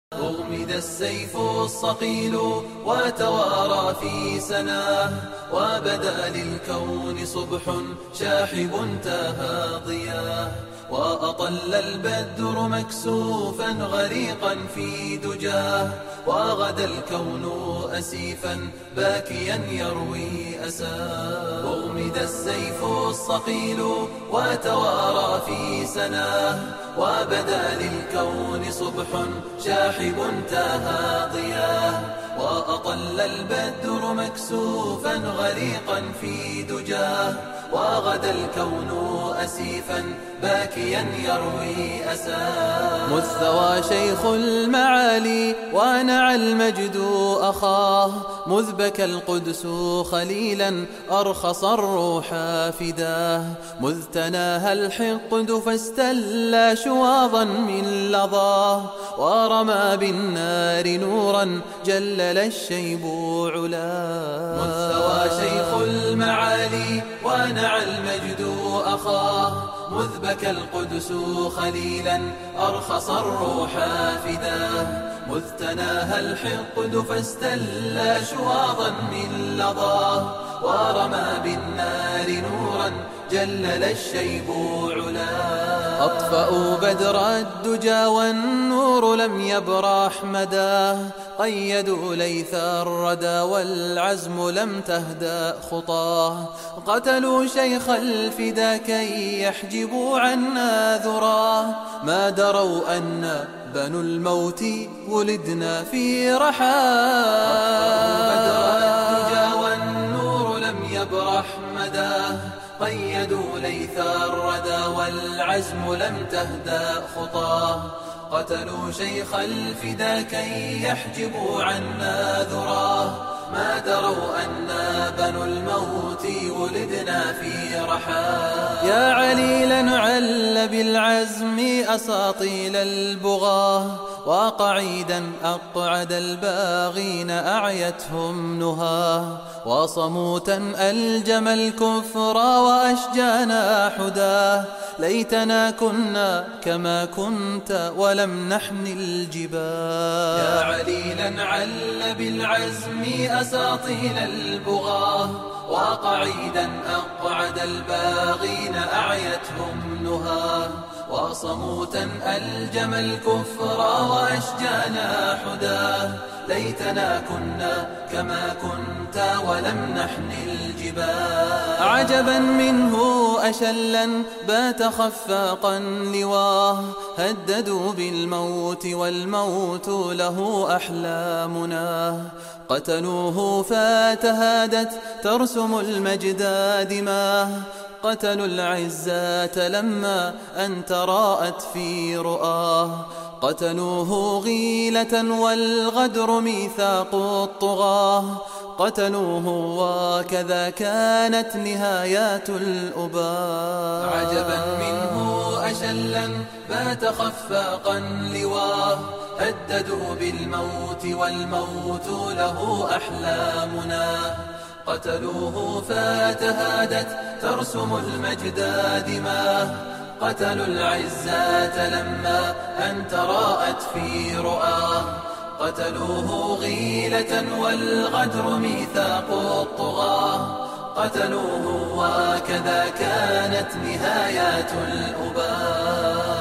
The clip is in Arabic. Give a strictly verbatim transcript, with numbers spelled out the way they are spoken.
أغمد السيف الصقيل وتوارى في سناه، وبدا للكون صبح شاحب انتهى ضياه، وأطل البدر مكسوفا غريقا في دجاه، وغدا الكون أسيفا باكيا يروي أساه. أغمد السيف الصقيل وتوارى في سناه، وبدا للكون صبح شاحب انتهى ضياه، وأطل البدر مكسوفا غريقا في دجاه، وغدا الكون أسيفا باكيا يروي أساه. مذ ثوى شيخ المعالي ونعى المجد أخاه، مذ بكى القدس خليلا أرخص الروح فداه، مذ تناهى الحقد فاستلى شواظا من لظاه، ورمى بالنار نورا جلل الشيب علاه. مذ ثوى شيخ المعالي ونعى المجد أخاه، مذ بكى القدس خليلا أرخص الروح فداه، مذ تناهى الحقد فاستلى شواظا من لظاه، ورمى بالنار نورا جلل الشيب علاه. أطفأوا بدر الدجى والنور لم يبرح مداه، قيدوا ليث الردى والعزم لم تهدأ خطاه، قتلوا شيخ الفدا كي يحجبوا عنا ذراه، ما دروا أن بنو الموت ولدنا في رحاه. بدر الدجى والنور لم يبرح مداه، قيدوا ليث الردى والعزم لم تهدأ خطاه، قتلوا شيخ الفدا كي يحجبوا عنا ذراه، ما دروا أنا بنو الموت ولدنا في رحاه. يا عليلا عل بالعزم أساطيل البغاه، وقعيدا أقعد الباغين أعيتهم نهاه، وصموتا ألجم الكفر وأشجانا حداه، ليتنا كنا كما كنت ولم نحن الجباه. يا عليلا عل بالعزم أساطيل البغاه، وقعيدا أقعد الباغين أعيتهم نهاه، وصموتا ألجم الكفر وأشجانا حداه، ليتنا كنا كما كنت ولم نحن الجباه. عجبا منه أشلا بات خفاقا لواه، هددوا بالموت والموت له أحلامنا، قتلوه فتهادت ترسم المجد دماه، قتلوا العزات لما أن تراءت في رؤاه، قتلوه غيلة والغدر ميثاق الطغاة، قتلوه وكذا كانت نهايات الأباء. عجبا منه أشلا بات خفاقا لواه، هددوا بالموت والموت له أحلامنا، قتلوه فتهادت ترسم المجد دماه، قتلوا العزات لما أن تراءت في رؤاه، قتلوه غيلة والغدر ميثاق الطغاة، قتلوه وكذا كانت نهايات الأباء.